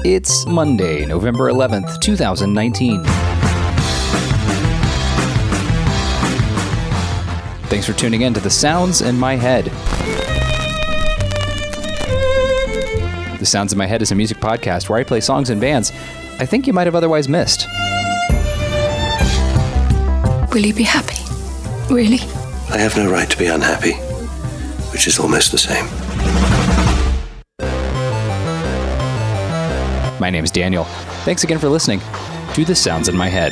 It's Monday, November 11th, 2019. Thanks for tuning in to The Sounds in My Head. The Sounds in My Head is a music podcast where I play songs and bands I think you might have otherwise missed. Will you be happy? Really? I have no right to be unhappy, which is almost the same. My name is Daniel. Thanks again for listening to The Sounds in My Head.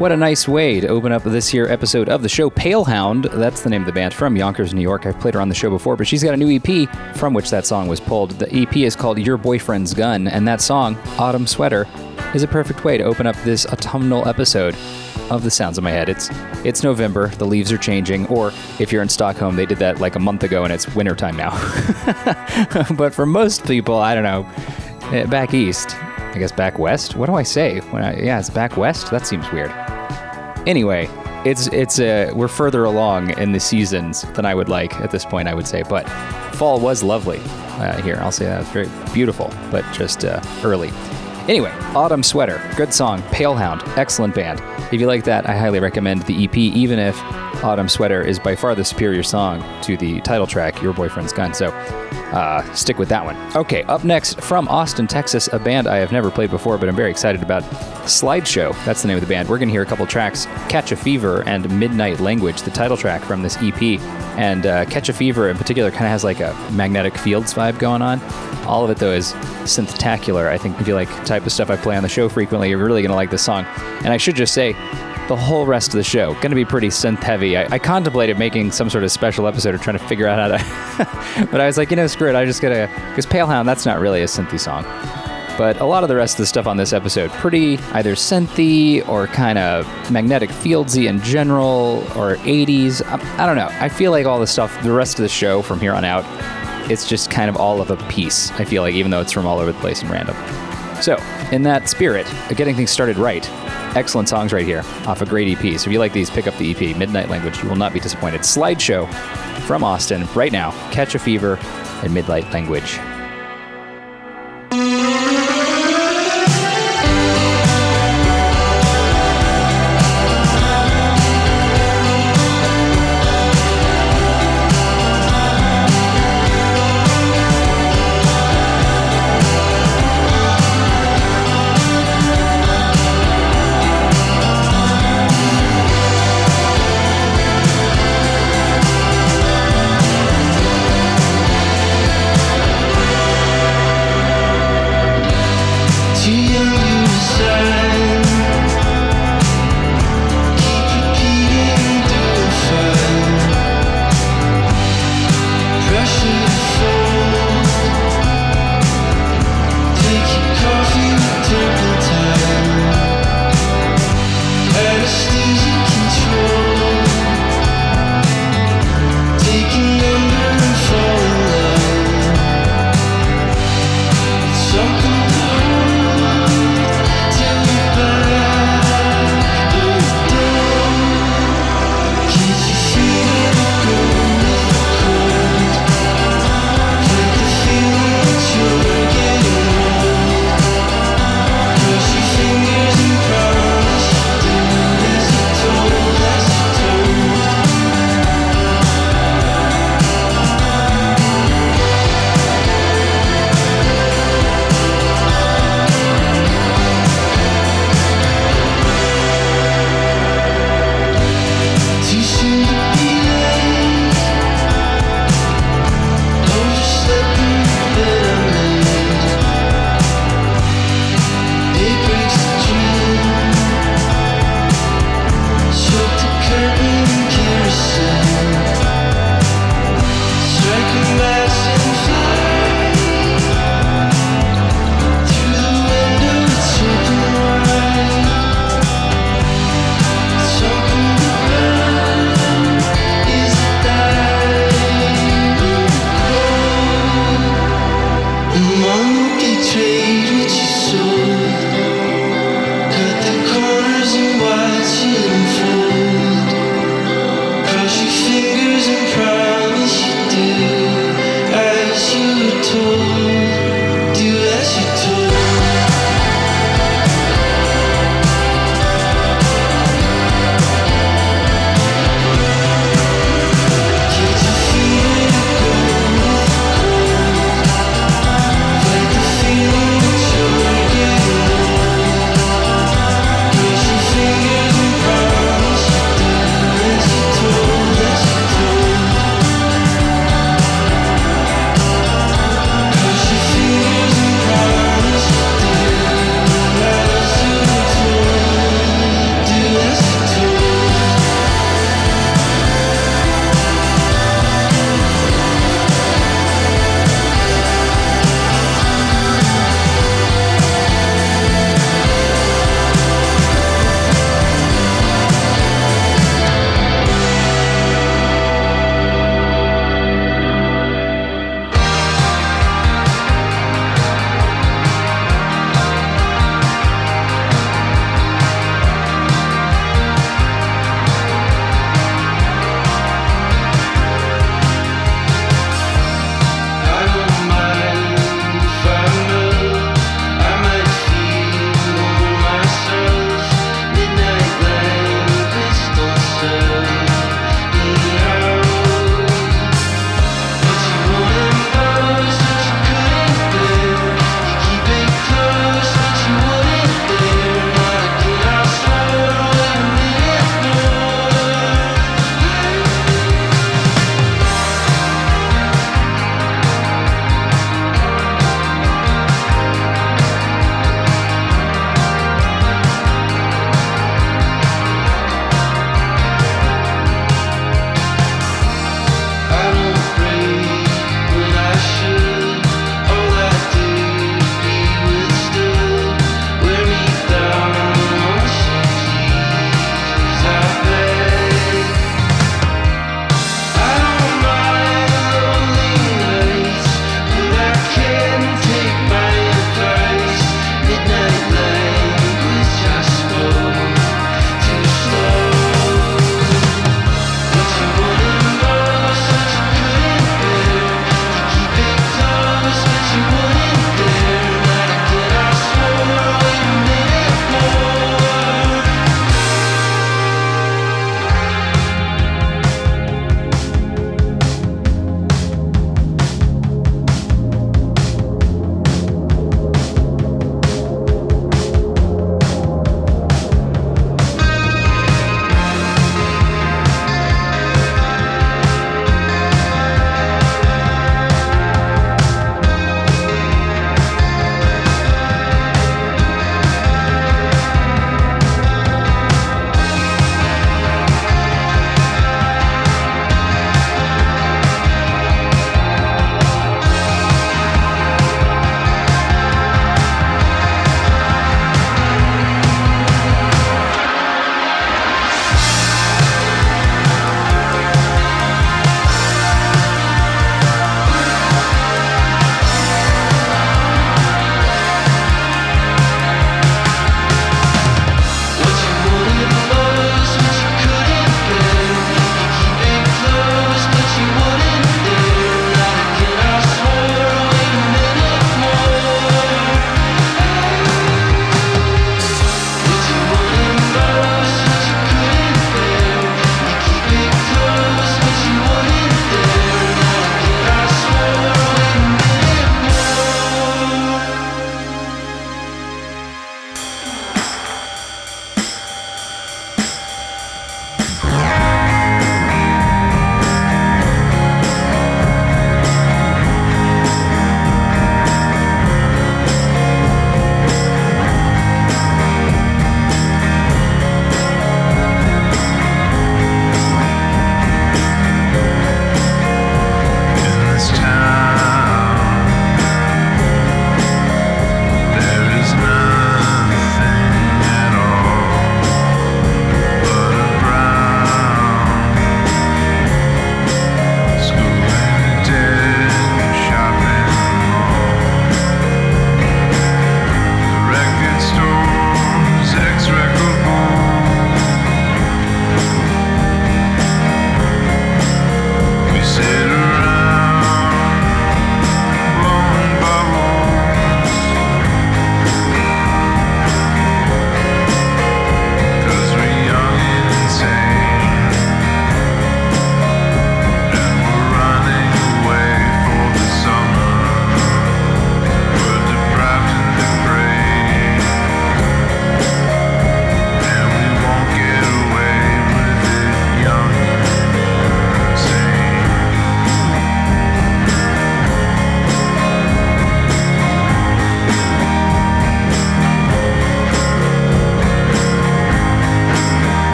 What a nice way to open up this here episode of the show. Palehound, that's the name of the band from Yonkers, New York. I've played her on the show before, but she's got a new EP from which that song was pulled. The EP is called Your Boyfriend's Gun, and that song, Autumn Sweater, is a perfect way to open up this autumnal episode of The Sounds of My Head. It's November, the leaves are changing, or if you're in Stockholm, they did that like a month ago and it's wintertime now. But for most people, I don't know, back east, I guess back west? What do I say? Yeah, it's back west? That seems weird. Anyway, we're further along in the seasons than I would like at this point, I would say, but fall was lovely here. I'll say that. It's very beautiful, but just early. Anyway, Autumn Sweater, good song. Palehound, excellent band. If you like that, I highly recommend the EP, even if Autumn Sweater is by far the superior song to the title track, Your Boyfriend's Gun. So stick with that one. Okay, up next from Austin, Texas, a band I have never played before, but I'm very excited about. Slideshow, that's the name of the band. We're going to hear a couple tracks, Catch a Fever and Midnight Language, the title track from this EP. And Catch a Fever in particular kind of has like a Magnetic Fields vibe going on. All of it, though, is synth-tacular. I think if you like the type of stuff I play on the show frequently, you're really going to like this song. And I should just say, the whole rest of the show going to be pretty synth-heavy. I contemplated making some sort of special episode or trying to figure out how to... But I was like, screw it. I just got to... Because Palehound, that's not really a synthy song. But a lot of the rest of the stuff on this episode, pretty either synthy or kind of Magnetic Fieldsy in general, or 80s. I don't know. I feel like all the stuff, the rest of the show from here on out, it's just kind of all of a piece, I feel like, even though it's from all over the place and random. So, in that spirit of getting things started right, excellent songs right here off a great EP. So if you like these, pick up the EP, Midnight Language. You will not be disappointed. Slideshow from Austin right now. Catch a Fever and Midnight Language.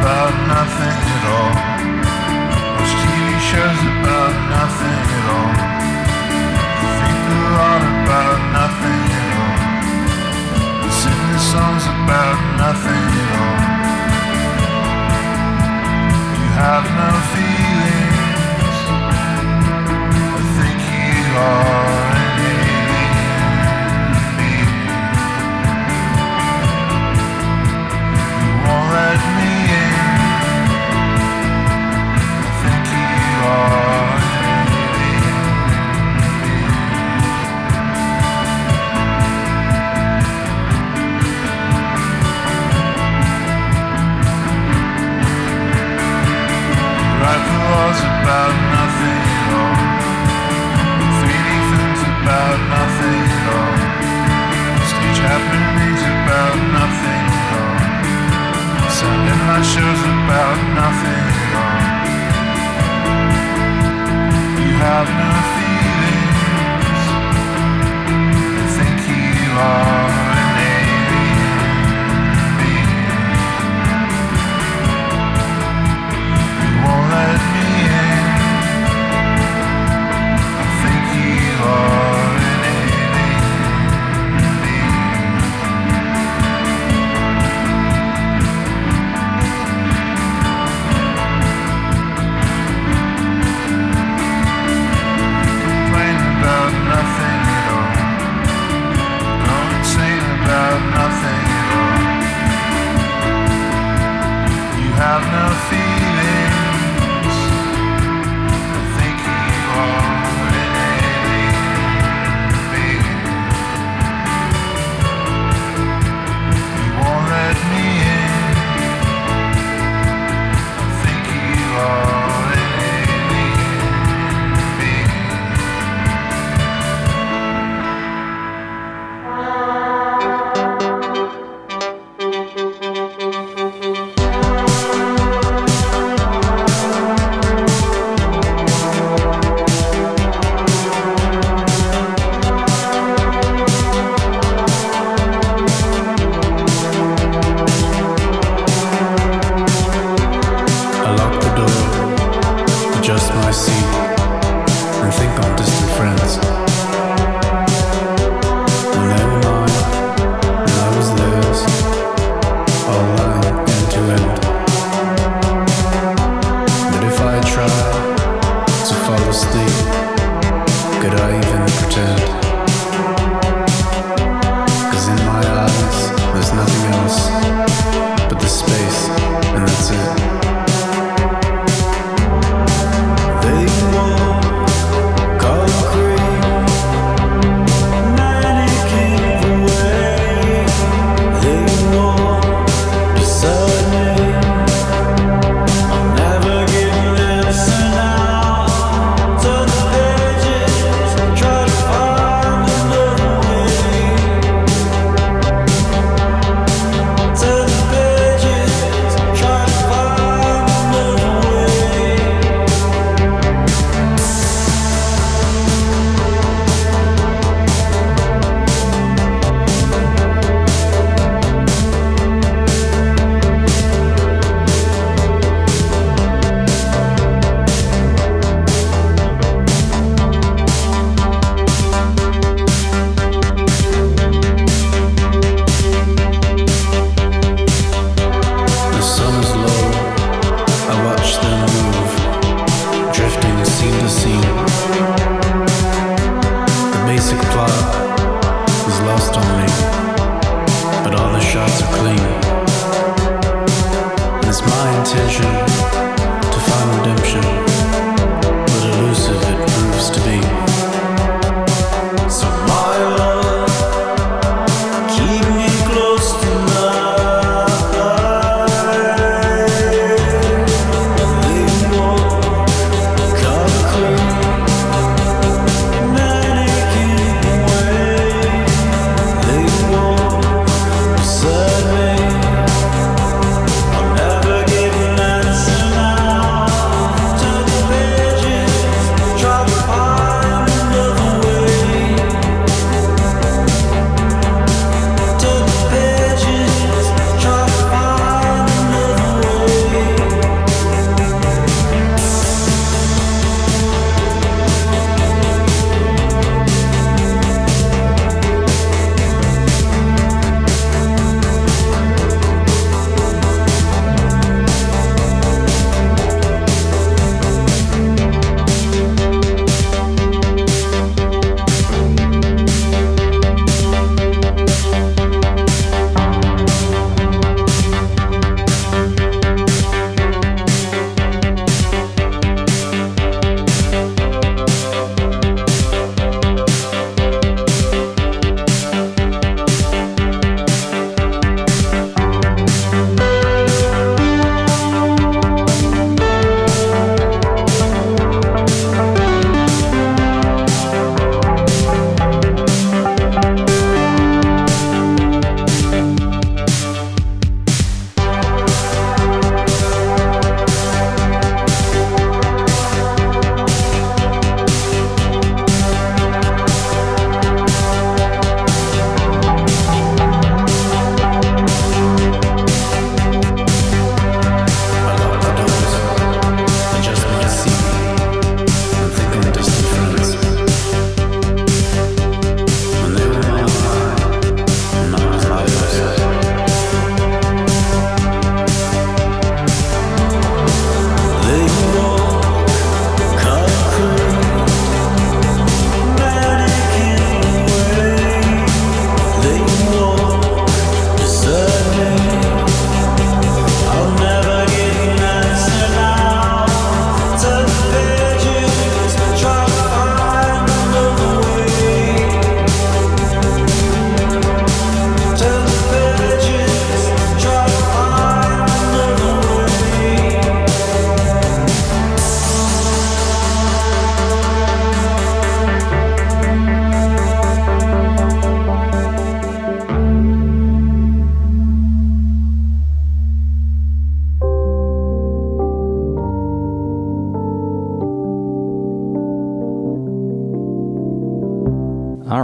about nothing at all. Watch TV shows about nothing at all. Think a lot about nothing at all. Sing the songs about nothing at all. You have no feelings. I think you are an alien. You won't let me in. I think you are an alien. Write the laws about nothing at all. 3D films about nothing at all. Stage happenings about nothing at all. Sound in my shows about nothing at all. You have no feelings. I think you are an alien being. You won't let me in. I think you are an alien being. Complain about nothing at all. Go insane about nothing at all. You have no feelings. I think you are an alien being. You won't let me in. I think you are an alien being.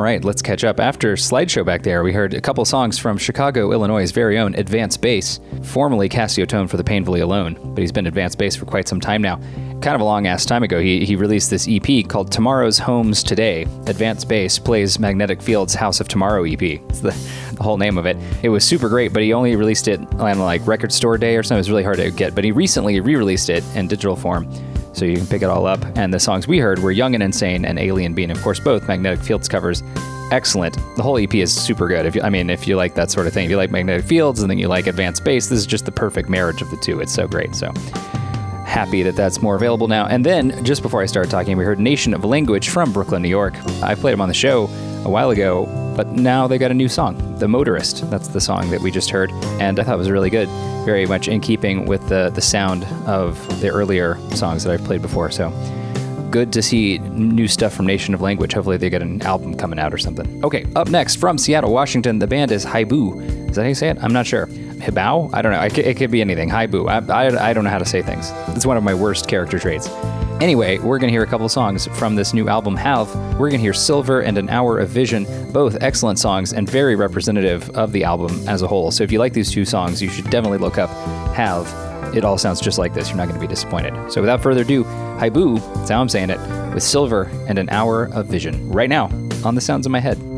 right, let's catch up. After Slideshow back there, we heard a couple songs from Chicago, Illinois' very own Advanced Bass, formerly Cassio Tone for the Painfully Alone, but he's been Advanced Bass for quite some time now. Kind of a long-ass time ago, he released this EP called Tomorrow's Homes Today. Advanced Bass plays Magnetic Field's House of Tomorrow EP. It's the whole name of it. It was super great, but he only released it on like Record Store Day or something. It was really hard to get, but he recently re-released it in digital form, so you can pick it all up. And the songs we heard were Young and Insane and Alien Being, of course, both Magnetic Fields covers. Excellent. The whole EP is super good. If you like that sort of thing, if you like Magnetic Fields and then you like Advanced Bass, this is just the perfect marriage of the two. It's so great. So happy that that's more available now. And then, just before I started talking, we heard Nation of Language from Brooklyn, New York. I played them on the show a while ago, but now they got a new song, The Motorist. That's the song that we just heard, and I thought it was really good. Very much in keeping with the sound of the earlier songs that I've played before. So good to see new stuff from Nation of Language. Hopefully they get an album coming out or something. Okay, up next from Seattle, Washington, the band is Haibu. Is that how you say it? I'm not sure. Hibao? I don't know. It could be anything. Haibu. I don't know how to say things. It's one of my worst character traits. Anyway, we're going to hear a couple songs from this new album, Halve. We're going to hear Silver and An Hour of Vision, both excellent songs and very representative of the album as a whole. So if you like these two songs, you should definitely look up Halve. It all sounds just like this. You're not going to be disappointed. So without further ado, Haibu, that's how I'm saying it, with Silver and An Hour of Vision, right now on The Sounds in My Head.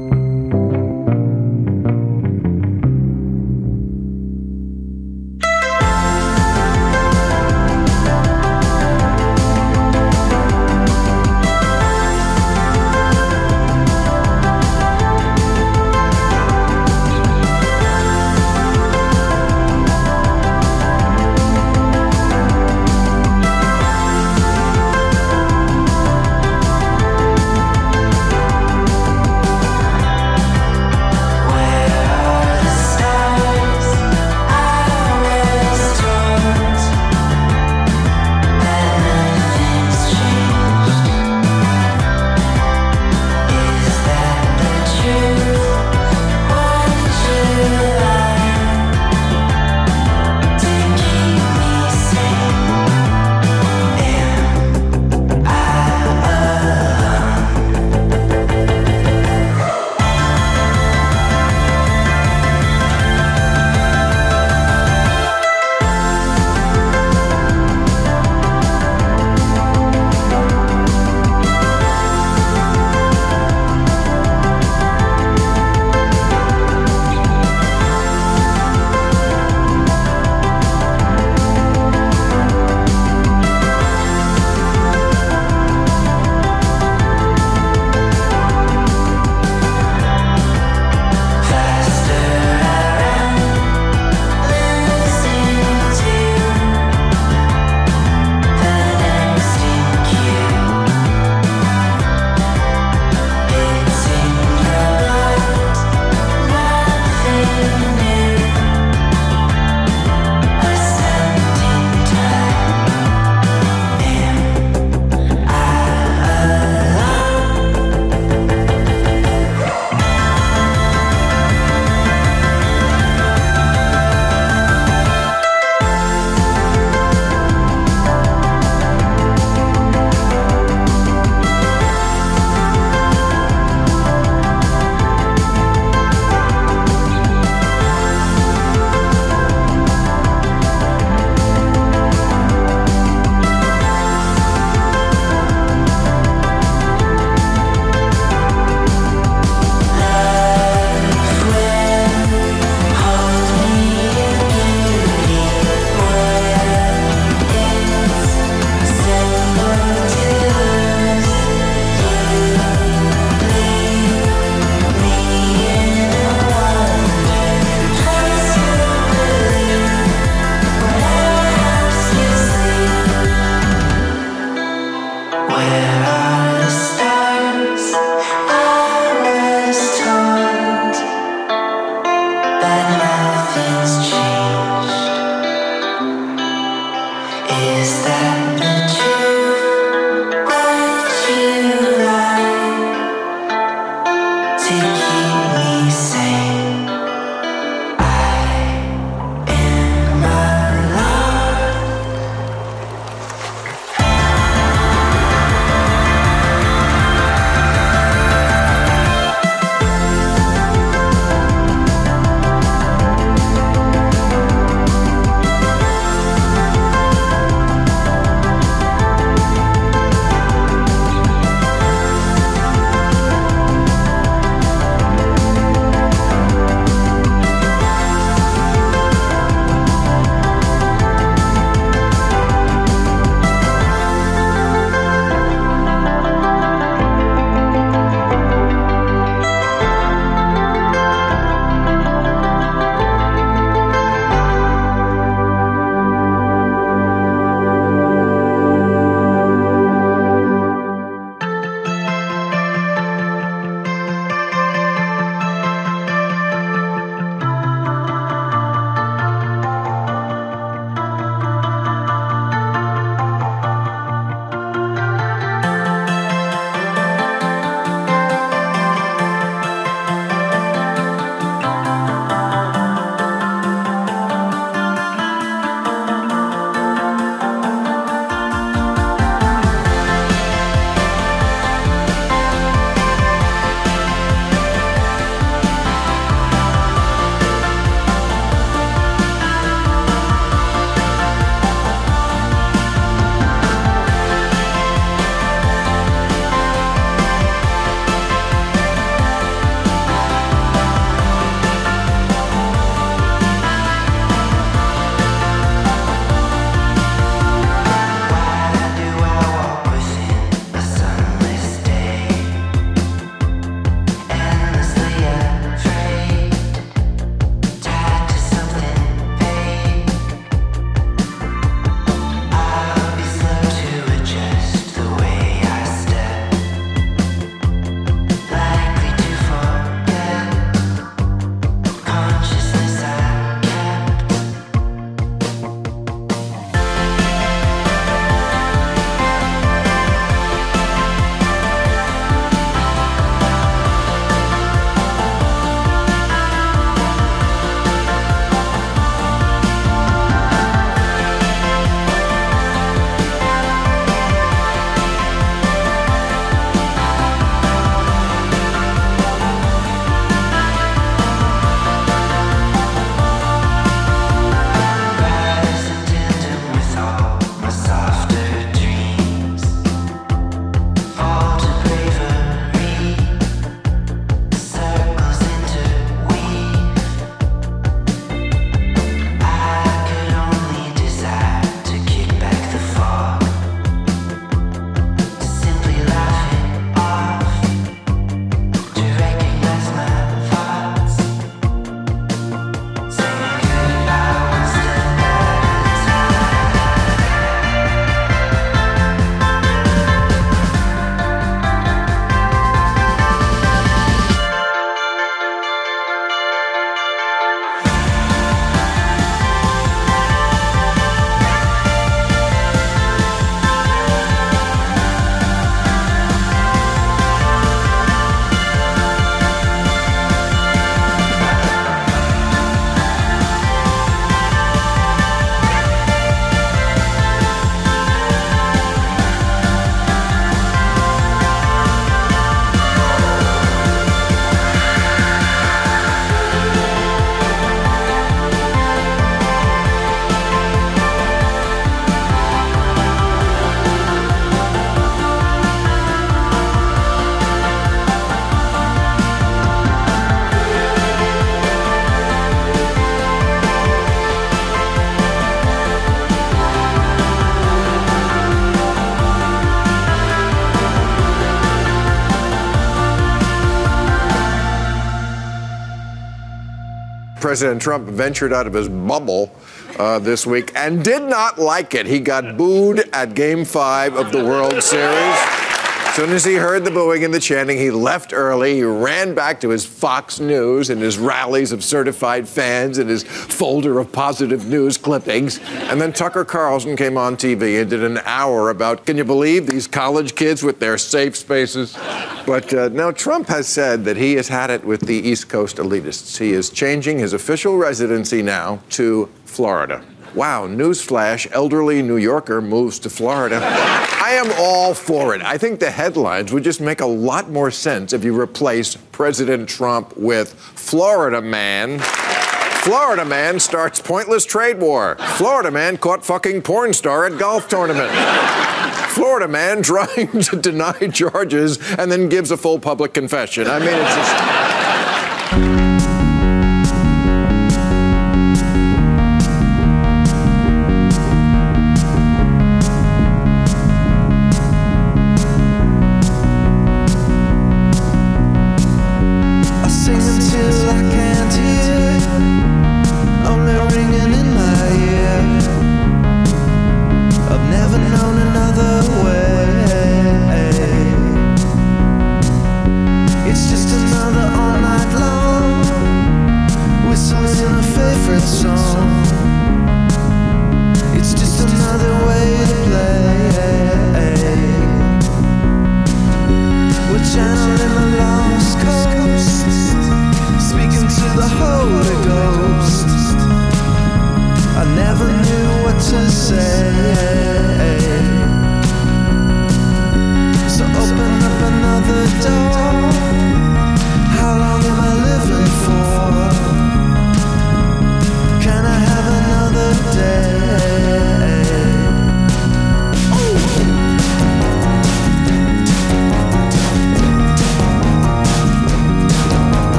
President Trump ventured out of his bubble this week and did not like it. He got booed at Game 5 of the World Series. As soon as he heard the booing and the chanting, he left early. He ran back to his Fox News and his rallies of certified fans and his folder of positive news clippings. And then Tucker Carlson came on TV and did an hour about, can you believe these college kids with their safe spaces? But now Trump has said that he has had it with the East Coast elitists. He is changing his official residency now to Florida. Wow, newsflash, elderly New Yorker moves to Florida. I am all for it. I think the headlines would just make a lot more sense if you replace President Trump with Florida man. Florida man starts pointless trade war. Florida man caught fucking porn star at golf tournament. Florida man trying to deny charges and then gives a full public confession. I mean, it's just...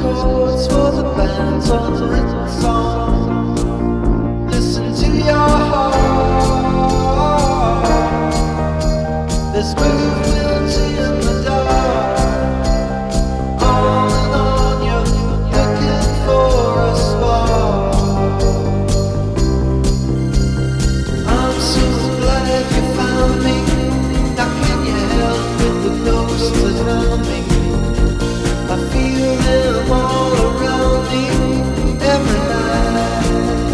chords for the band's unwritten song. Listen to your heart. There's movement in the dark. On and on, you're looking for a spark. I'm so glad you found me. Now can you help with the ghosts around me? I feel them all around me every night.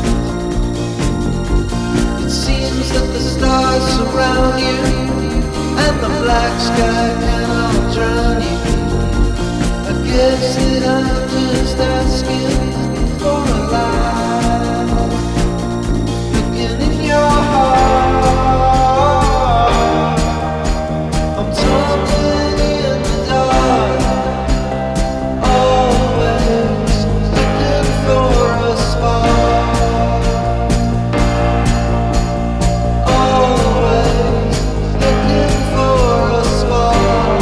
It seems that the stars surround you, and the black sky cannot drown you. I guess that I'm just asking for a light. Looking in your heart, I'm talking in the dark. Always looking for a spark. Always looking for a spark.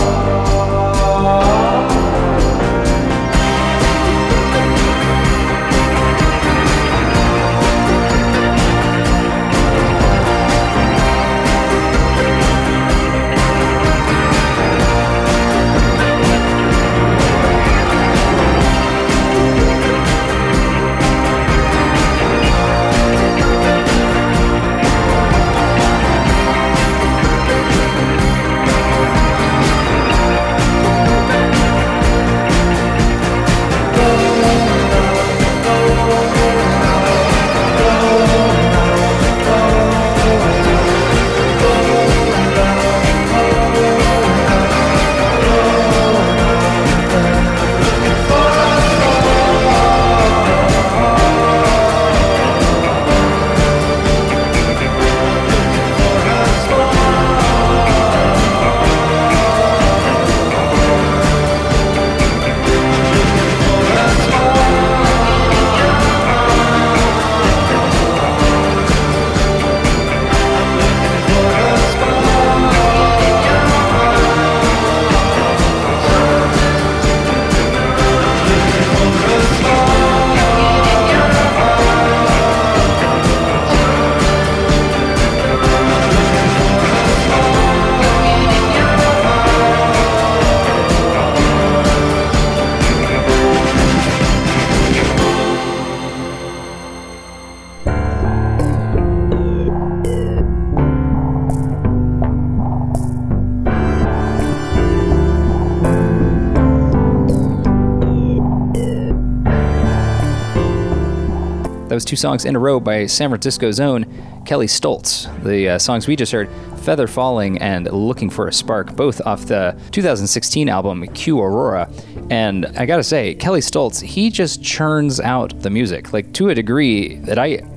That was two songs in a row by San Francisco's own Kelly Stoltz. The songs we just heard, Feather Falling and Looking for a Spark, both off the 2016 album Q Aurora. And I gotta say, Kelly Stoltz, he just churns out the music, like to a degree that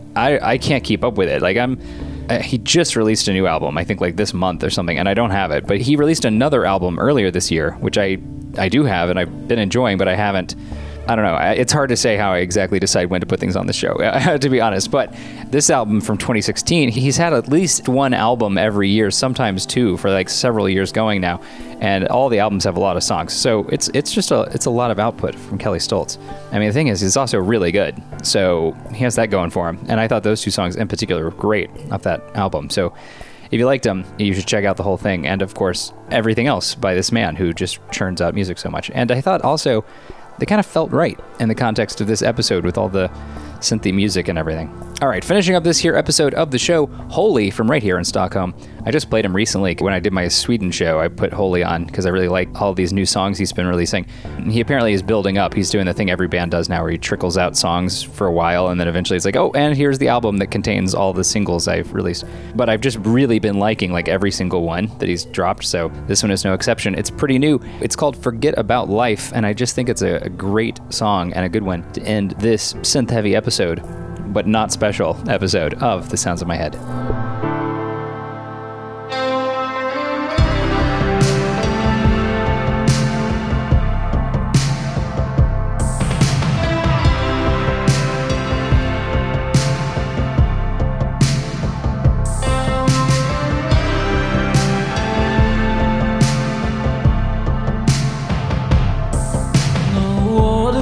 I can't keep up with it. Like he just released a new album, I think like this month or something, and I don't have it. But he released another album earlier this year, which I do have and I've been enjoying, but I haven't. I don't know. It's hard to say how I exactly decide when to put things on the show, to be honest. But this album from 2016, he's had at least one album every year, sometimes two, for like several years going now. And all the albums have a lot of songs. So it's a lot of output from Kelly Stoltz. I mean, the thing is, he's also really good. So he has that going for him. And I thought those two songs in particular were great off that album. So if you liked him, you should check out the whole thing. And of course, everything else by this man who just churns out music so much. And I thought also, they kind of felt right in the context of this episode with all the synthy music and everything. All right, finishing up this here episode of the show, Holy from right here in Stockholm. I just played him recently when I did my Sweden show. I put Holy on because I really like all these new songs he's been releasing. He apparently is building up. He's doing the thing every band does now where he trickles out songs for a while and then eventually it's like, oh, and here's the album that contains all the singles I've released. But I've just really been liking like every single one that he's dropped, so this one is no exception. It's pretty new. It's called Forget About Life, and I just think it's a great song and a good one to end this synth-heavy episode, but not special episode of The Sounds of My Head. No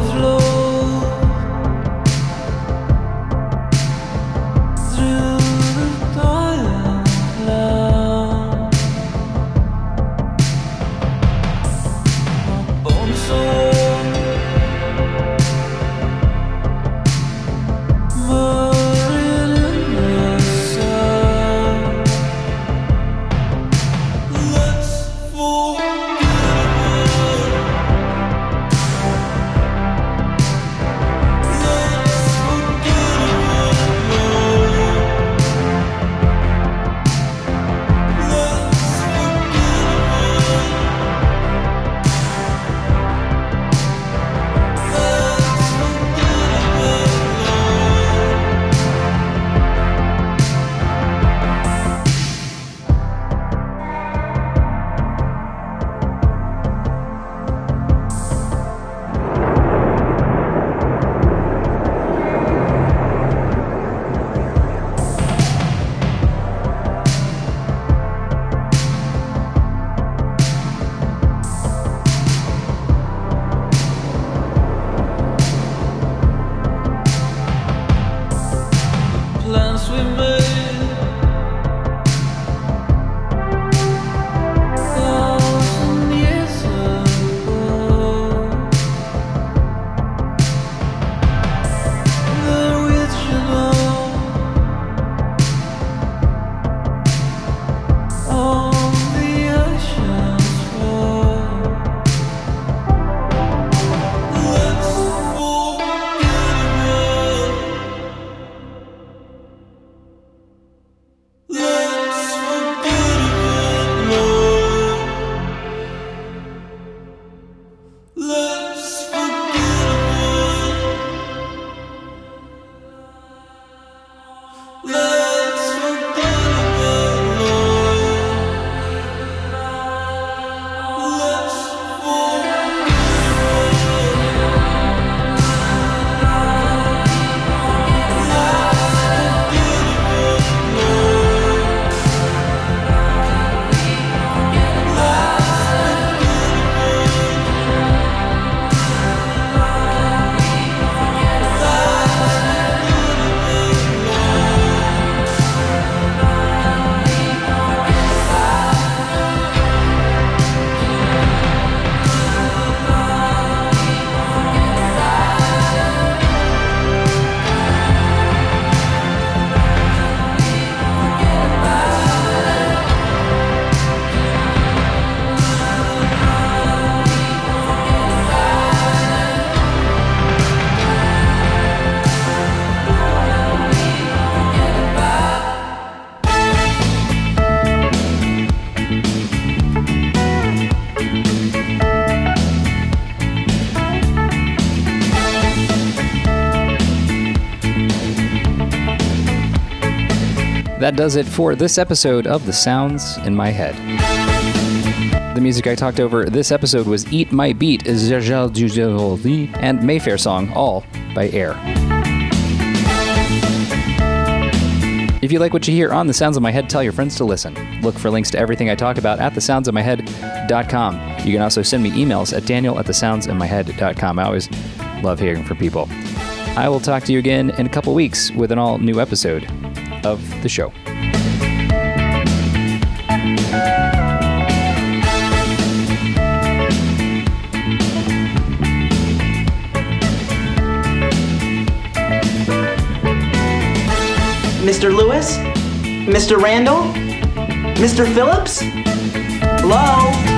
That does it for this episode of The Sounds in My Head. The music I talked over this episode was Eat My Beat, and Mayfair Song, all by Air. If you like what you hear on The Sounds of My Head, tell your friends to listen. Look for links to everything I talk about at thesoundsofmyhead.com. You can also send me emails at daniel@thesoundsofmyhead.com. I always love hearing from people. I will talk to you again in a couple weeks with an all-new episode of the show. Mr. Lewis? Mr. Randall? Mr. Phillips? Hello?